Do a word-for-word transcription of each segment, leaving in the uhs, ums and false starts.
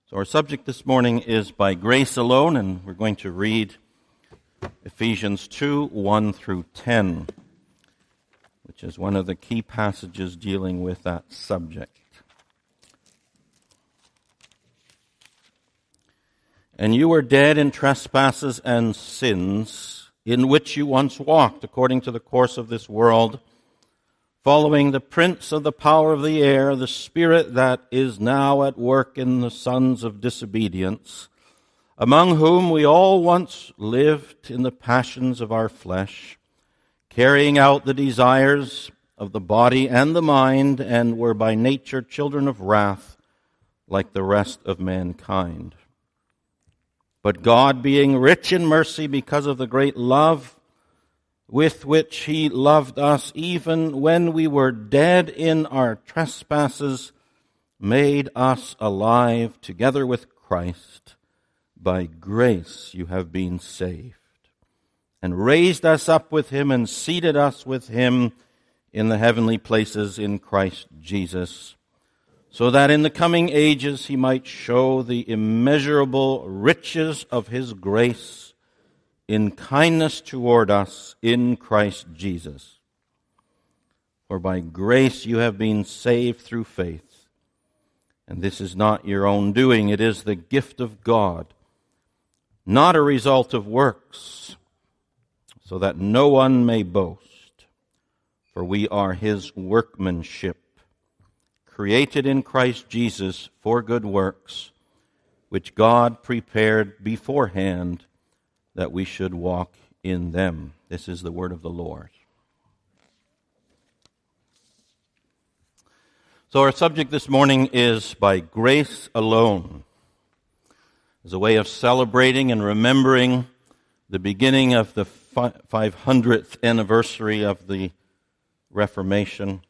So our subject this morning is by grace alone, and we're going to read Ephesians two, one through ten, which is one of the key passages dealing with that subject. And you were dead in trespasses and sins, in which you once walked, according to the course of this world, following the prince of the power of the air, the spirit that is now at work in the sons of disobedience, among whom we all once lived in the passions of our flesh, carrying out the desires of the body and the mind, and were by nature children of wrath, like the rest of mankind. But God, being rich in mercy because of the great love with which he loved us, even when we were dead in our trespasses, made us alive together with Christ. By grace you have been saved, and raised us up with him and seated us with him in the heavenly places in Christ Jesus, so that in the coming ages he might show the immeasurable riches of his grace in kindness toward us in Christ Jesus. For by grace you have been saved through faith, and this is not your own doing, it is the gift of God, not a result of works, so that no one may boast. For we are his workmanship, created in Christ Jesus for good works, which God prepared beforehand that we should walk in them. This is the word of the Lord. So our subject this morning is by grace alone, as a way of celebrating and remembering the beginning of the five hundredth anniversary of the Reformation.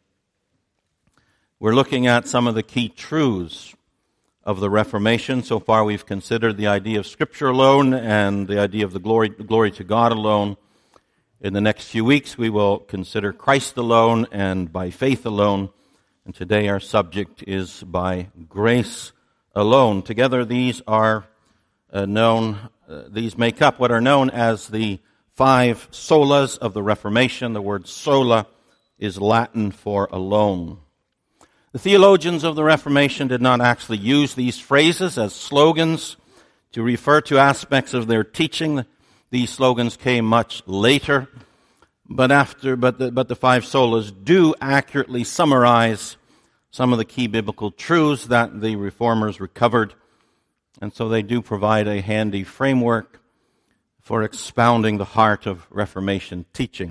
We're looking at some of the key truths of the Reformation. So far we've considered the idea of Scripture alone and the idea of the glory, glory to God alone. In the next few weeks we will consider Christ alone and by faith alone. And today our subject is by grace alone. Together these are uh, known, uh, these make up what are known as the five solas of the Reformation. The word sola is Latin for alone. The theologians of the Reformation did not actually use these phrases as slogans to refer to aspects of their teaching. These slogans came much later, but after, but the, but the five solas do accurately summarize some of the key biblical truths that the Reformers recovered, and so they do provide a handy framework for expounding the heart of Reformation teaching.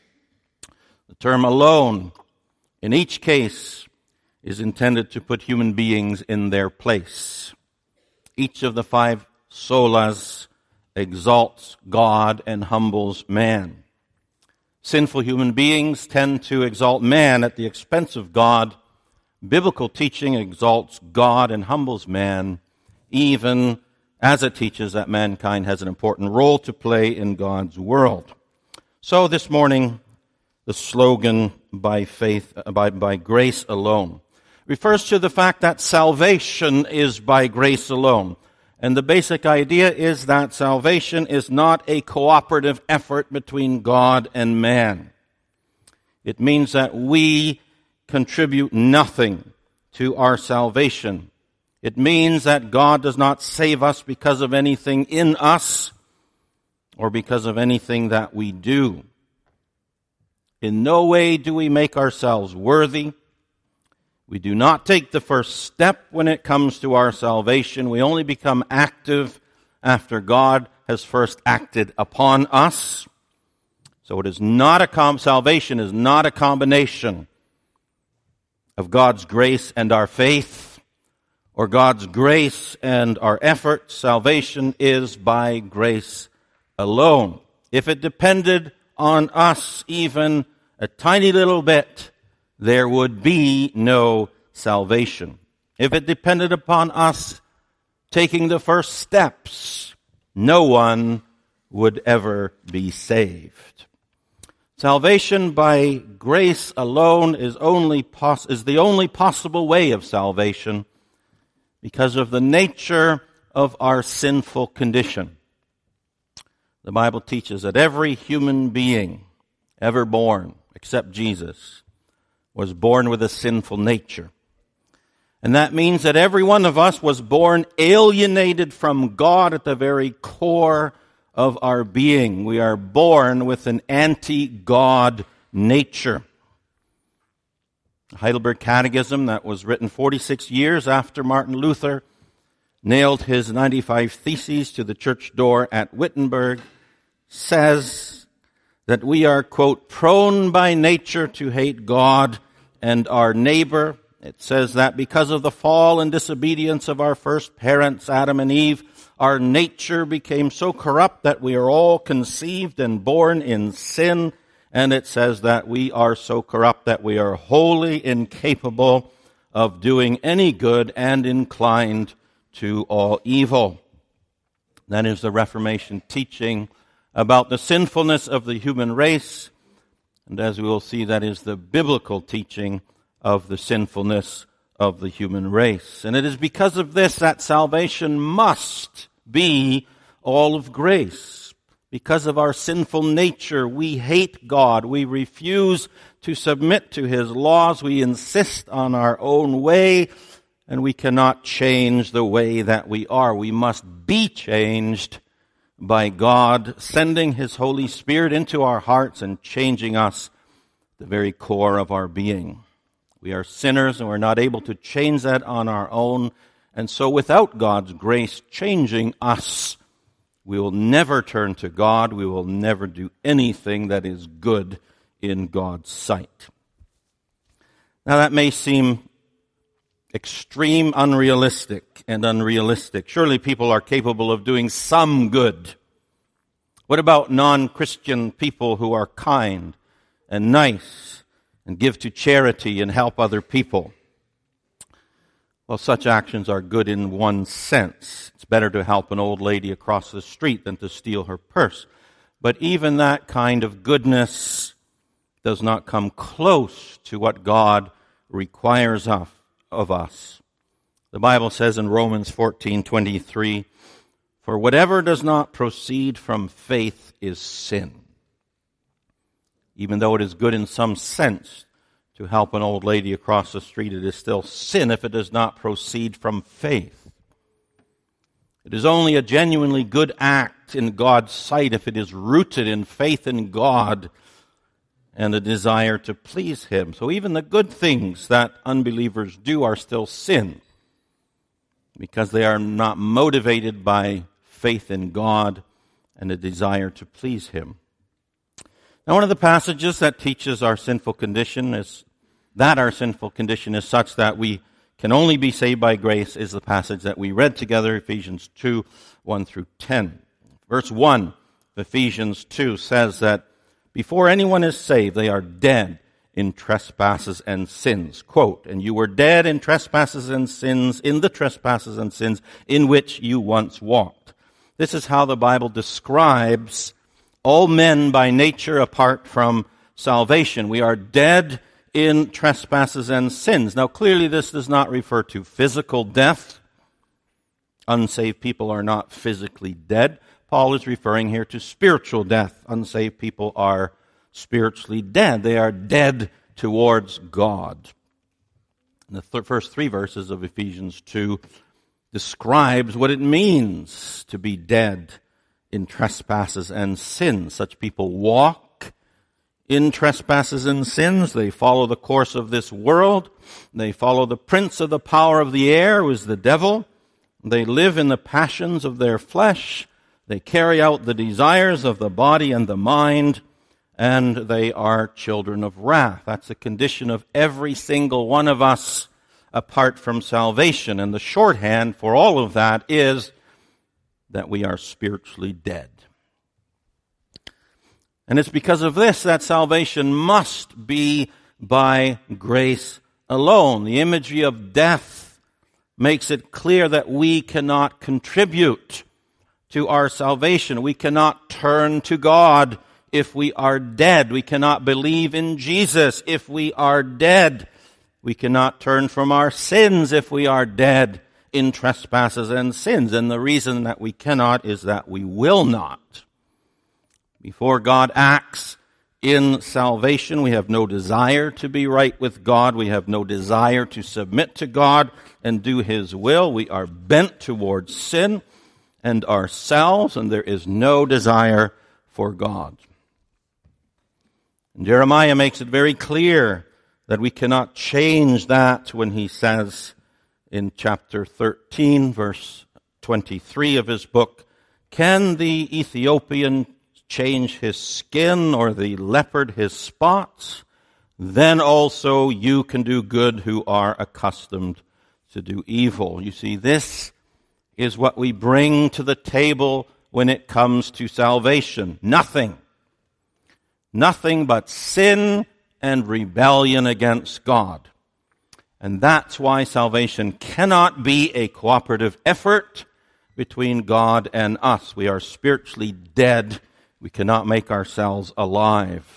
The term alone, in each case, is intended to put human beings in their place. Each of the five solas exalts God and humbles man. Sinful human beings tend to exalt man at the expense of God. Biblical teaching exalts God and humbles man, even as it teaches that mankind has an important role to play in God's world. So this morning, the slogan by faith, by, by grace alone, refers to the fact that salvation is by grace alone. And the basic idea is that salvation is not a cooperative effort between God and man. It means that we contribute nothing to our salvation. It means that God does not save us because of anything in us or because of anything that we do. In no way do we make ourselves worthy. We do not take the first step when it comes to our salvation. We only become active after God has first acted upon us. So it is not a com- salvation is not a combination of God's grace and our faith, or God's grace and our effort. Salvation is by grace alone. If it depended on us even a tiny little bit, there would be no salvation. If it depended upon us taking the first steps, no one would ever be saved. Salvation by grace alone is only pos- is the only possible way of salvation, because of the nature of our sinful condition. The Bible teaches that every human being ever born, except Jesus, was born with a sinful nature. And that means that every one of us was born alienated from God at the very core of our being. We are born with an anti-God nature. The Heidelberg Catechism, that was written forty-six years after Martin Luther nailed his ninety-five Theses to the church door at Wittenberg, says that we are, quote, prone by nature to hate God and our neighbor. It says that because of the fall and disobedience of our first parents, Adam and Eve, our nature became so corrupt that we are all conceived and born in sin. And it says that we are so corrupt that we are wholly incapable of doing any good and inclined to all evil. That is the Reformation teaching about the sinfulness of the human race. And as we will see, that is the biblical teaching of the sinfulness of the human race. And it is because of this that salvation must be all of grace. Because of our sinful nature, we hate God. We refuse to submit to His laws. We insist on our own way, and we cannot change the way that we are. We must be changed by God sending His Holy Spirit into our hearts and changing us, the very core of our being. We are sinners, and we're not able to change that on our own. And so without God's grace changing us, we will never turn to God. We will never do anything that is good in God's sight. Now that may seem extreme, unrealistic, and unrealistic. Surely people are capable of doing some good. What about non-Christian people who are kind and nice and give to charity and help other people? Well, such actions are good in one sense. It's better to help an old lady across the street than to steal her purse. But even that kind of goodness does not come close to what God requires of, of us. The Bible says in Romans fourteen twenty-three, "For whatever does not proceed from faith is sin." Even though it is good in some sense to help an old lady across the street, it is still sin if it does not proceed from faith. It is only a genuinely good act in God's sight if it is rooted in faith in God and a desire to please Him. So even the good things that unbelievers do are still sin because they are not motivated by faith in God and a desire to please Him. Now, one of the passages that teaches our sinful condition is that our sinful condition is such that we can only be saved by grace is the passage that we read together, Ephesians two, one through ten. Verse one of Ephesians two says that before anyone is saved, they are dead in trespasses and sins. Quote, "And you were dead in trespasses and sins, in the trespasses and sins in which you once walked." This is how the Bible describes all men by nature apart from salvation. We are dead in trespasses and sins. Now, clearly this does not refer to physical death. Unsaved people are not physically dead. Paul is referring here to spiritual death. Unsaved people are spiritually dead. They are dead towards God. And the th- first three verses of Ephesians two describes what it means to be dead in trespasses and sins. Such people walk in trespasses and sins. They follow the course of this world. They follow the prince of the power of the air, who is the devil. They live in the passions of their flesh. They carry out the desires of the body and the mind, and they are children of wrath. That's the condition of every single one of us apart from salvation. And the shorthand for all of that is that we are spiritually dead. And it's because of this that salvation must be by grace alone. The imagery of death makes it clear that we cannot contribute to our salvation. We cannot turn to God if we are dead. We cannot believe in Jesus if we are dead. We cannot turn from our sins if we are dead. in trespasses and sins. And the reason that we cannot is that we will not. Before God acts in salvation, we have no desire to be right with God. We have no desire to submit to God and do His will. We are bent towards sin and ourselves, and there is no desire for God. And Jeremiah makes it very clear that we cannot change that when he says in chapter thirteen, verse twenty-three of his book, "Can the Ethiopian change his skin, or the leopard his spots? Then also you can do good who are accustomed to do evil." You see, this is what we bring to the table when it comes to salvation. Nothing. Nothing but sin and rebellion against God. And that's why salvation cannot be a cooperative effort between God and us. We are spiritually dead. We cannot make ourselves alive.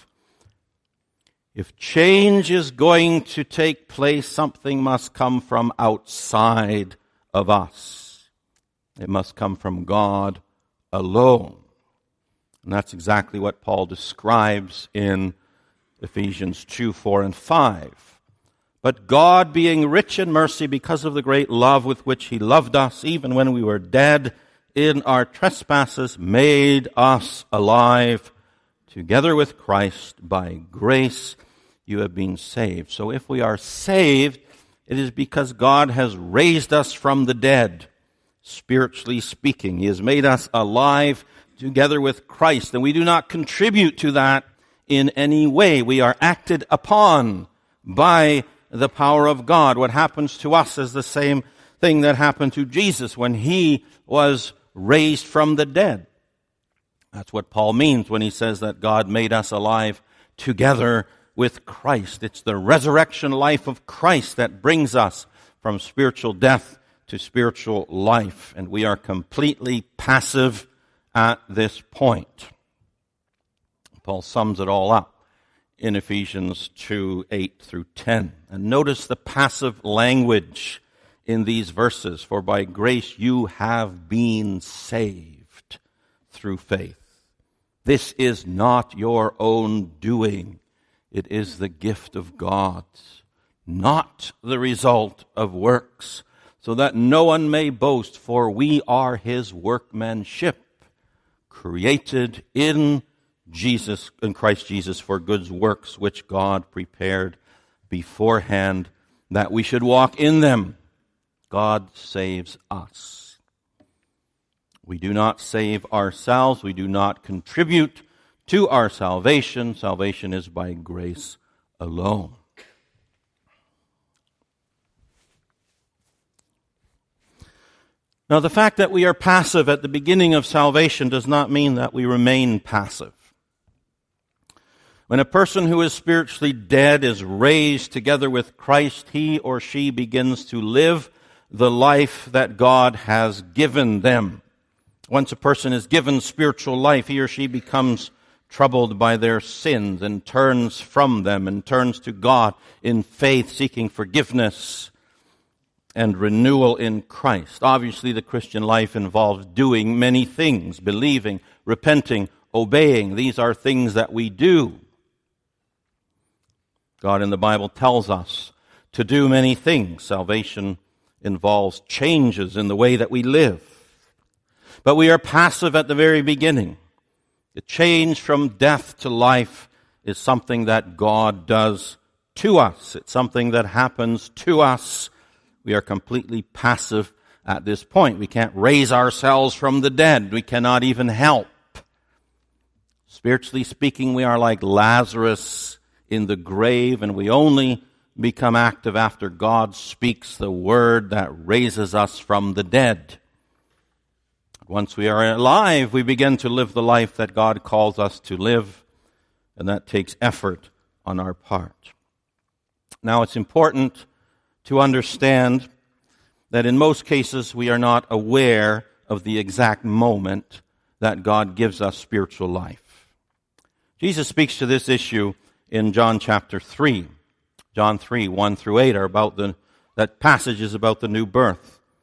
If change is going to take place, something must come from outside of us. It must come from God alone. And that's exactly what Paul describes in Ephesians two, four, and five. "But God, being rich in mercy because of the great love with which He loved us, even when we were dead in our trespasses, made us alive together with Christ. By grace you have been saved." So if we are saved, it is because God has raised us from the dead, spiritually speaking. He has made us alive together with Christ, and we do not contribute to that in any way. We are acted upon by the power of God. What happens to us is the same thing that happened to Jesus when He was raised from the dead. That's what Paul means when he says that God made us alive together with Christ. It's the resurrection life of Christ that brings us from spiritual death to spiritual life, and we are completely passive at this point. Paul sums it all up in Ephesians two, eight through ten. And notice the passive language in these verses. "For by grace you have been saved through faith. This is not your own doing. It is the gift of God, not the result of works, so that no one may boast, for we are His workmanship, created in Jesus, in Christ Jesus, for good works which God prepared beforehand that we should walk in them." God saves us. We do not save ourselves. We do not contribute to our salvation. Salvation is by grace alone. Now, the fact that we are passive at the beginning of salvation does not mean that we remain passive. When a person who is spiritually dead is raised together with Christ, he or she begins to live the life that God has given them. Once a person is given spiritual life, he or she becomes troubled by their sins and turns from them and turns to God in faith, seeking forgiveness and renewal in Christ. Obviously, the Christian life involves doing many things: believing, repenting, obeying. These are things that we do. God in the Bible tells us to do many things. Salvation involves changes in the way that we live. But we are passive at the very beginning. The change from death to life is something that God does to us. It's something that happens to us. We are completely passive at this point. We can't raise ourselves from the dead. We cannot even help. Spiritually speaking, we are like Lazarus in the grave, and we only become active after God speaks the word that raises us from the dead. Once we are alive, we begin to live the life that God calls us to live, and that takes effort on our part. Now, it's important to understand that in most cases we are not aware of the exact moment that God gives us spiritual life. Jesus speaks to this issue in John chapter three. John three, one through eight are about the, that passage is about the new birth.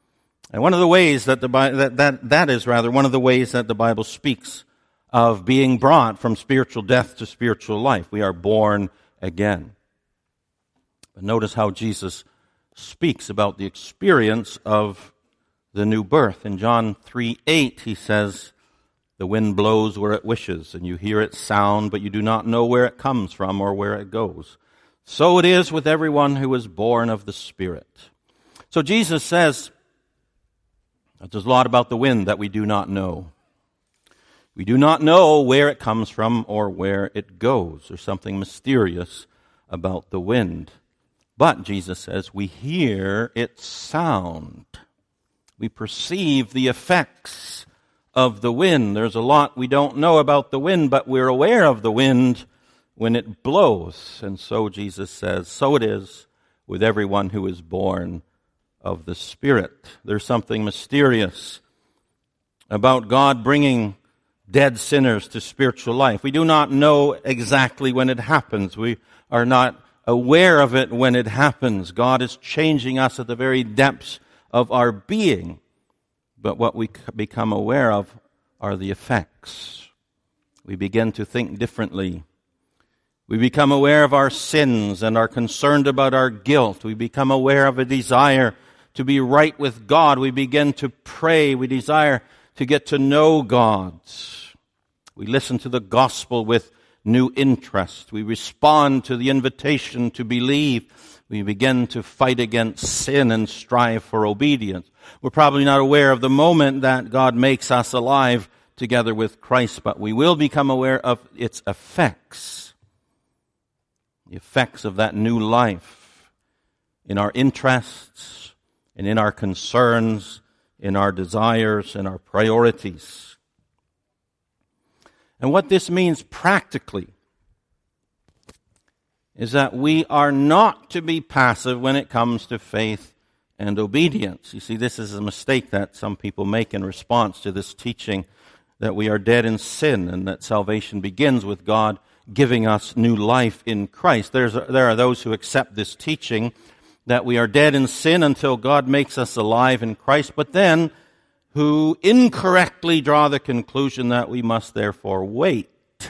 And one of the ways that the that, that that is rather one of the ways that the Bible speaks of being brought from spiritual death to spiritual life. We are born again. But notice how Jesus speaks about the experience of the new birth. In John three eight, he says, "The wind blows where it wishes, and you hear its sound, but you do not know where it comes from or where it goes. So it is with everyone who is born of the Spirit." So Jesus says that there's a lot about the wind that we do not know. We do not know where it comes from or where it goes. There's something mysterious about the wind. But, Jesus says, we hear its sound. We perceive the effects of the wind. There's a lot we don't know about the wind, but we're aware of the wind when it blows. And so Jesus says, so it is with everyone who is born of the Spirit. There's something mysterious about God bringing dead sinners to spiritual life. We do not know exactly when it happens. We are not aware of it when it happens. God is changing us at the very depths of our being. But what we become aware of are the effects. We begin to think differently. We become aware of our sins and are concerned about our guilt. We become aware of a desire to be right with God. We begin to pray. We desire to get to know God. We listen to the gospel with new interest. We respond to the invitation to believe. We begin to fight against sin and strive for obedience. We're probably not aware of the moment that God makes us alive together with Christ, but we will become aware of its effects. The effects of that new life in our interests and in our concerns, in our desires and our priorities. And what this means practically is that we are not to be passive when it comes to faith and obedience. You see, this is a mistake that some people make in response to this teaching that we are dead in sin and that salvation begins with God giving us new life in Christ. There's, there are those who accept this teaching that we are dead in sin until God makes us alive in Christ, but then who incorrectly draw the conclusion that we must therefore wait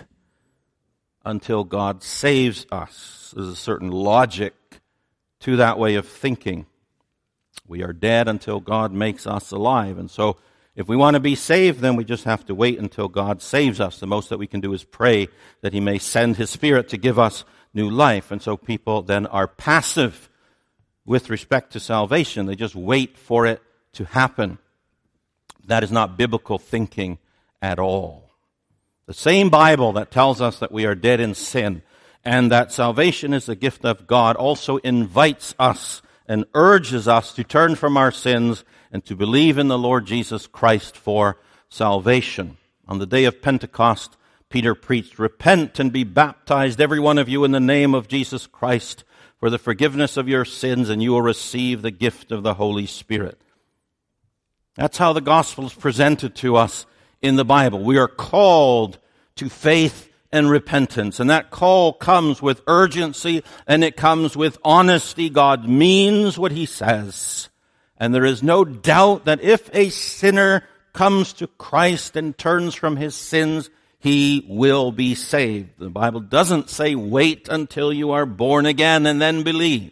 until God saves us. There's a certain logic to that way of thinking. We are dead until God makes us alive. And so if we want to be saved, then we just have to wait until God saves us. The most that we can do is pray that He may send His Spirit to give us new life. And so people then are passive with respect to salvation. They just wait for it to happen. That is not biblical thinking at all. The same Bible that tells us that we are dead in sin and that salvation is a gift of God also invites us and urges us to turn from our sins and to believe in the Lord Jesus Christ for salvation. On the day of Pentecost, Peter preached, "Repent and be baptized, every one of you, in the name of Jesus Christ, for the forgiveness of your sins, and you will receive the gift of the Holy Spirit." That's how the gospel is presented to us in the Bible. We are called to faith and repentance, and that call comes with urgency and it comes with honesty. God means what He says, and there is no doubt that if a sinner comes to Christ and turns from his sins, he will be saved. The Bible doesn't say wait until you are born again and then believe.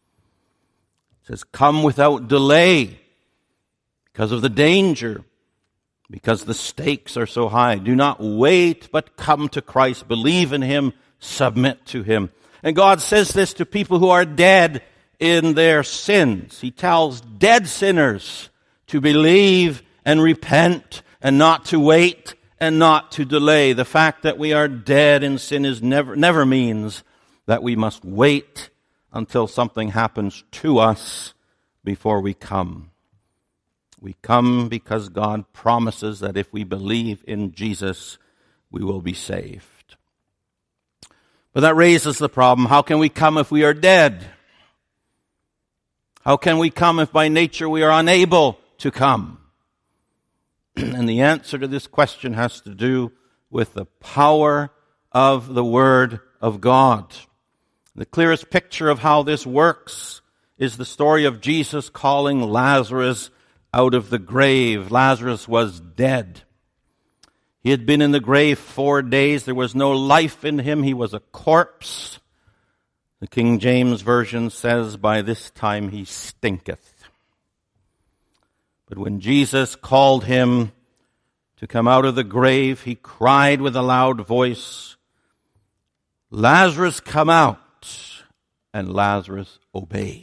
It says come without delay. Because of the danger, because the stakes are so high. Do not wait, but come to Christ. Believe in Him. Submit to Him. And God says this to people who are dead in their sins. He tells dead sinners to believe and repent and not to wait and not to delay. The fact that we are dead in sin is never, never means that we must wait until something happens to us before we come. We come because God promises that if we believe in Jesus, we will be saved. But that raises the problem, how can we come if we are dead? How can we come if by nature we are unable to come? And the answer to this question has to do with the power of the Word of God. The clearest picture of how this works is the story of Jesus calling Lazarus out of the grave. Lazarus was dead. He had been in the grave four days. There was no life in him. He was a corpse. The King James Version says, by this time he stinketh. But when Jesus called him to come out of the grave, he cried with a loud voice, Lazarus, come out. And Lazarus obeyed.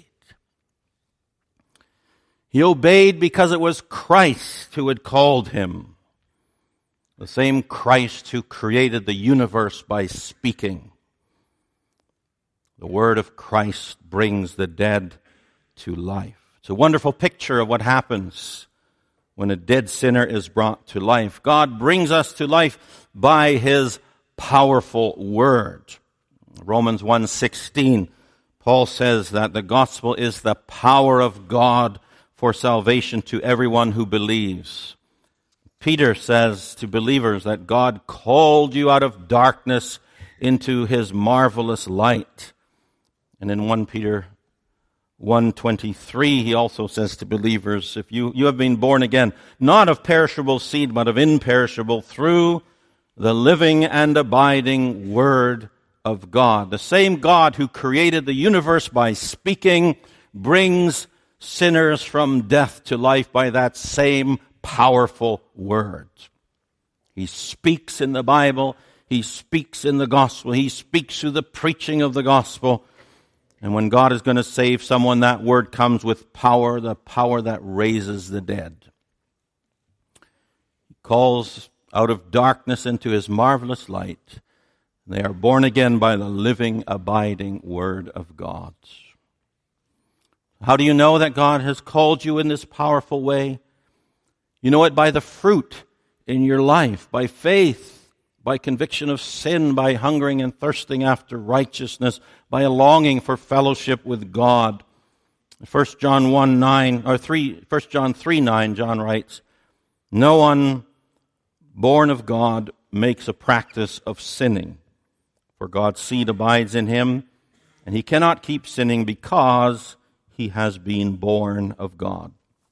He obeyed because it was Christ who had called him. The same Christ who created the universe by speaking. The word of Christ brings the dead to life. It's a wonderful picture of what happens when a dead sinner is brought to life. God brings us to life by His powerful word. Romans one sixteen, Paul says that the gospel is the power of God for salvation to everyone who believes. Peter says to believers that God called you out of darkness into His marvelous light. And in First Peter one twenty-three, he also says to believers, if you, you have been born again, not of perishable seed, but of imperishable, through the living and abiding Word of God. The same God who created the universe by speaking brings sinners from death to life by that same powerful word. He speaks in the Bible. He speaks in the gospel. He speaks through the preaching of the gospel. And when God is going to save someone, that word comes with power, the power that raises the dead. He calls out of darkness into His marvelous light. They are born again by the living, abiding Word of God. How do you know that God has called you in this powerful way? You know it by the fruit in your life, by faith, by conviction of sin, by hungering and thirsting after righteousness, by a longing for fellowship with God. First John one nine or three First John three nine, John writes, no one born of God makes a practice of sinning, for God's seed abides in him, and he cannot keep sinning because he has been born of God.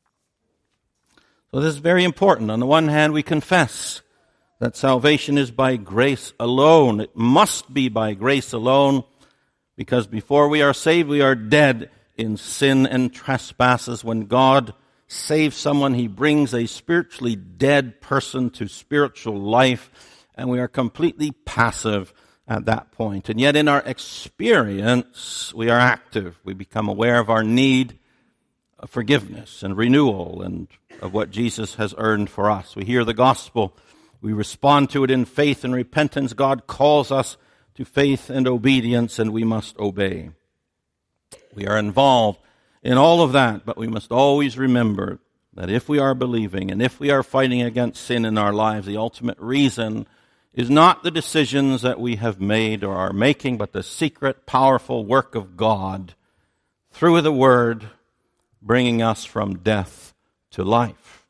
So this is very important. On the one hand, we confess that salvation is by grace alone. It must be by grace alone, because before we are saved, we are dead in sin and trespasses. When God saves someone, He brings a spiritually dead person to spiritual life, and we are completely passive at that point. And yet in our experience, we are active. We become aware of our need of forgiveness and renewal and of what Jesus has earned for us. We hear the gospel. We respond to it in faith and repentance. God calls us to faith and obedience, and we must obey. We are involved in all of that, but we must always remember that if we are believing and if we are fighting against sin in our lives, the ultimate reason is not the decisions that we have made or are making, but the secret, powerful work of God through the Word, bringing us from death to life.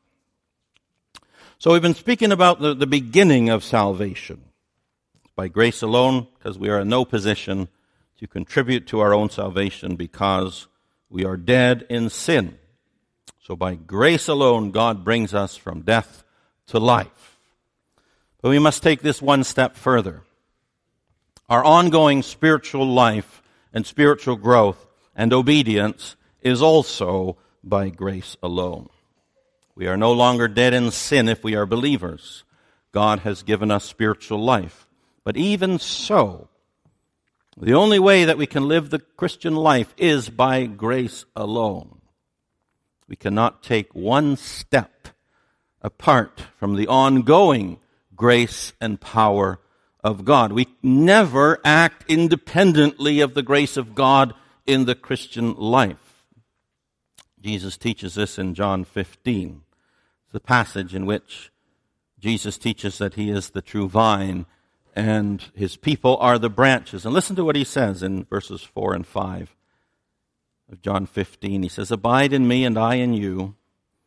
So we've been speaking about the, the beginning of salvation. By grace alone, because we are in no position to contribute to our own salvation because we are dead in sin. So by grace alone, God brings us from death to life. But we must take this one step further. Our ongoing spiritual life and spiritual growth and obedience is also by grace alone. We are no longer dead in sin if we are believers. God has given us spiritual life. But even so, the only way that we can live the Christian life is by grace alone. We cannot take one step apart from the ongoing grace and power of God. We never act independently of the grace of God in the Christian life. Jesus teaches this in John fifteen. It's a passage in which Jesus teaches that He is the true vine and His people are the branches. And listen to what He says in verses four and five of John fifteen. He says, abide in me and I in you.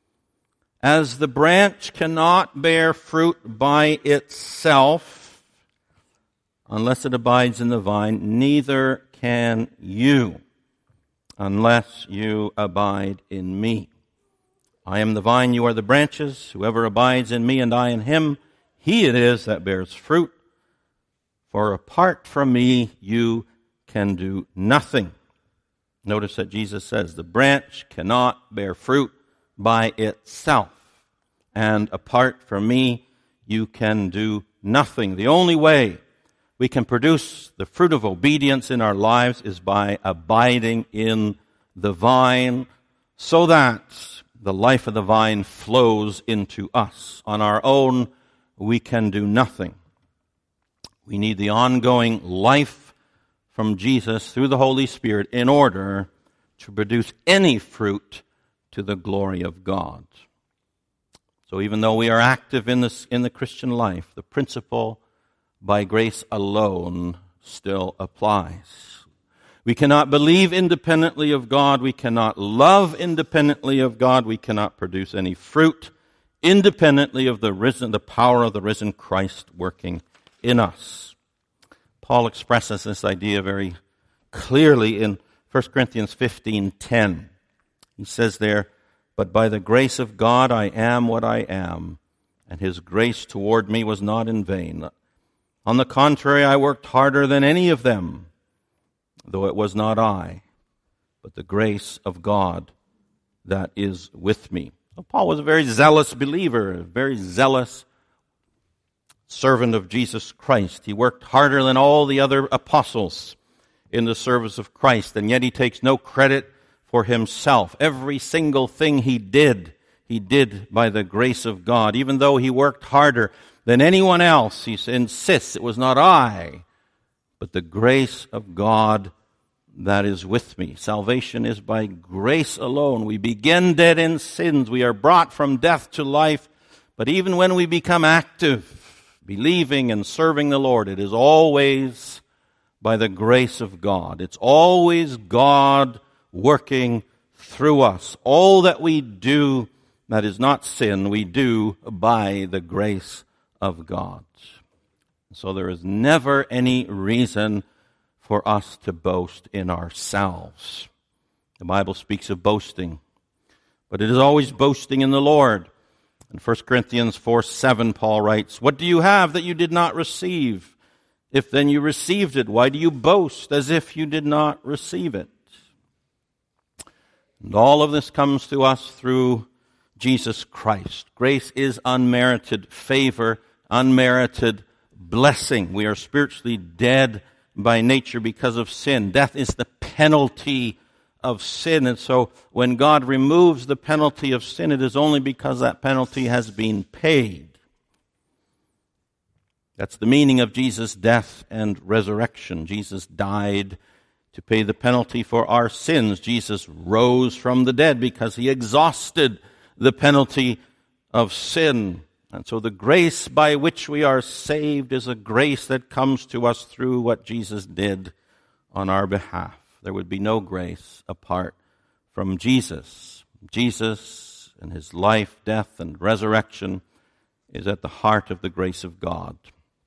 As the branch cannot bear fruit by itself unless it abides in the vine, neither can you unless you abide in me. I am the vine, you are the branches. Whoever abides in me and I in him, he it is that bears fruit. For apart from me, you can do nothing. Notice that Jesus says the branch cannot bear fruit by itself. And apart from me, you can do nothing. The only way we can produce the fruit of obedience in our lives is by abiding in the vine, so that the life of the vine flows into us. On our own, we can do nothing. We need the ongoing life from Jesus through the Holy Spirit in order to produce any fruit to the glory of God. So even though we are active in this in the Christian life, the principle by grace alone still applies. We cannot believe independently of God. We cannot love independently of God. We cannot produce any fruit independently of the risen, the power of the risen Christ working in us. Paul expresses this idea very clearly in First Corinthians fifteen ten. He says there, "But by the grace of God I am what I am, and his grace toward me was not in vain. On the contrary, I worked harder than any of them, though it was not I, but the grace of God that is with me." Well, Paul was a very zealous believer, a very zealous servant of Jesus Christ. He worked harder than all the other apostles in the service of Christ, and yet he takes no credit for himself. Every single thing he did, he did by the grace of God. Even though he worked harder than anyone else, he insists it was not I, but the grace of God that is with me. Salvation is by grace alone. We begin dead in sins. We are brought from death to life. But even when we become active, believing and serving the Lord, it is always by the grace of God. It's always God working through us. All that we do that is not sin, we do by the grace of God. So there is never any reason for us to boast in ourselves. The Bible speaks of boasting, but it is always boasting in the Lord. In First Corinthians four seven, Paul writes, "What do you have that you did not receive? If then you received it, why do you boast as if you did not receive it?" And all of this comes to us through Jesus Christ. Grace is unmerited favor, unmerited blessing. We are spiritually dead by nature because of sin. Death is the penalty of sin. And so when God removes the penalty of sin, it is only because that penalty has been paid. That's the meaning of Jesus' death and resurrection. Jesus died to pay the penalty for our sins. Jesus rose from the dead because he exhausted the penalty of sin. And so the grace by which we are saved is a grace that comes to us through what Jesus did on our behalf. There would be no grace apart from Jesus. Jesus and his life, death, and resurrection is at the heart of the grace of God.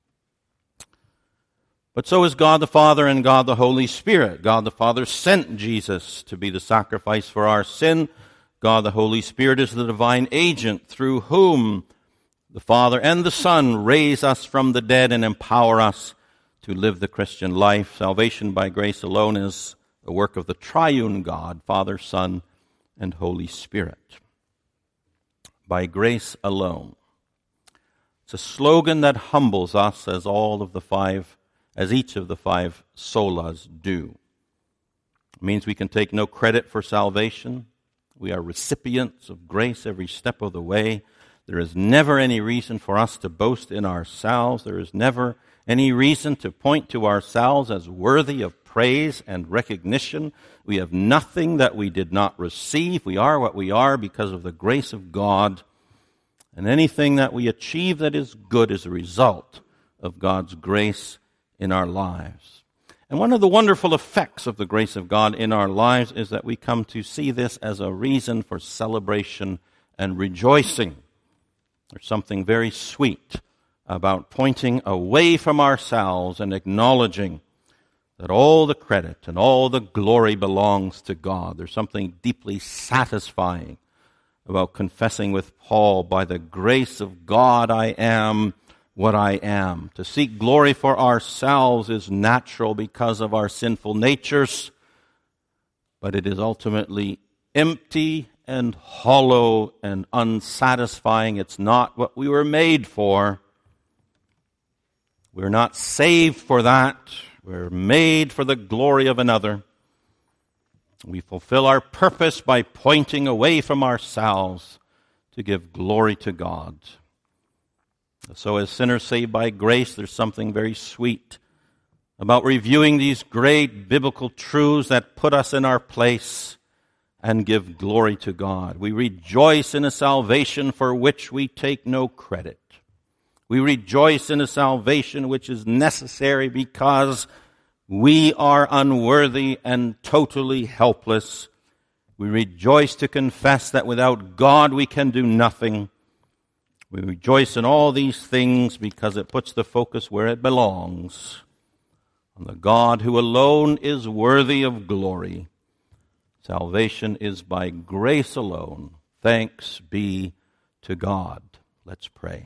But so is God the Father and God the Holy Spirit. God the Father sent Jesus to be the sacrifice for our sin. God the Holy Spirit is the divine agent through whom the Father and the Son raise us from the dead and empower us to live the Christian life. Salvation by grace alone is the work of the triune God, Father, Son, and Holy Spirit. By grace alone. It's a slogan that humbles us as all of the five, as each of the five solas do. It means we can take no credit for salvation. We are recipients of grace every step of the way. There is never any reason for us to boast in ourselves. There is never any reason to point to ourselves as worthy of praise and recognition. We have nothing that we did not receive. We are what we are because of the grace of God. And anything that we achieve that is good is a result of God's grace in our lives. And one of the wonderful effects of the grace of God in our lives is that we come to see this as a reason for celebration and rejoicing. There's something very sweet about pointing away from ourselves and acknowledging that all the credit and all the glory belongs to God. There's something deeply satisfying about confessing with Paul, by the grace of God I am what I am. To seek glory for ourselves is natural because of our sinful natures, but it is ultimately empty and hollow and unsatisfying. It's not what we were made for. We're not saved for that. We're made for the glory of another. We fulfill our purpose by pointing away from ourselves to give glory to God. So as sinners saved by grace, there's something very sweet about reviewing these great biblical truths that put us in our place and give glory to God. We rejoice in a salvation for which we take no credit. We rejoice in a salvation which is necessary because we are unworthy and totally helpless. We rejoice to confess that without God we can do nothing. We rejoice in all these things because it puts the focus where it belongs, on the God who alone is worthy of glory. Salvation is by grace alone. Thanks be to God. Let's pray.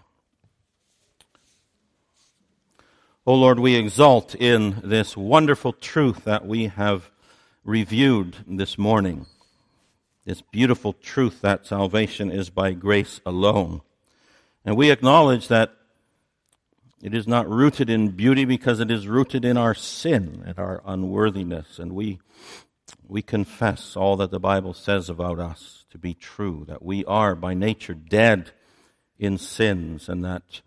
O Lord, we exult in this wonderful truth that we have reviewed this morning. This beautiful truth that salvation is by grace alone. And we acknowledge that it is not rooted in beauty because it is rooted in our sin and our unworthiness. And we we confess all that the Bible says about us to be true, that we are by nature dead in sins, and that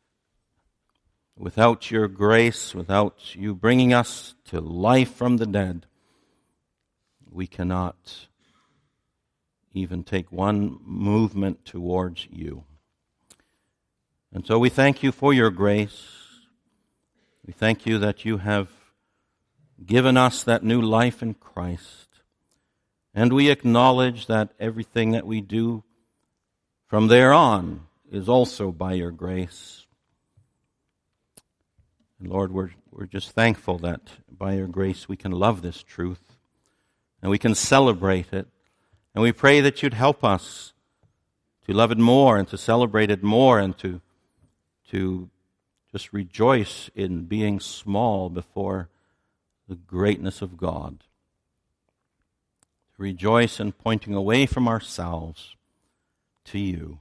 without your grace, without you bringing us to life from the dead, we cannot even take one movement towards you. And so we thank you for your grace. We thank you that you have given us that new life in Christ. And we acknowledge that everything that we do from there on is also by your grace. And Lord, we're, we're just thankful that by your grace we can love this truth and we can celebrate it. And we pray that you'd help us to love it more and to celebrate it more and to, to just rejoice in being small before the greatness of God. To rejoice in pointing away from ourselves to you.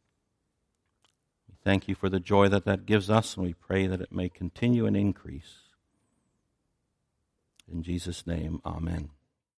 Thank you for the joy that that gives us, and we pray that it may continue and increase. In Jesus' name, amen.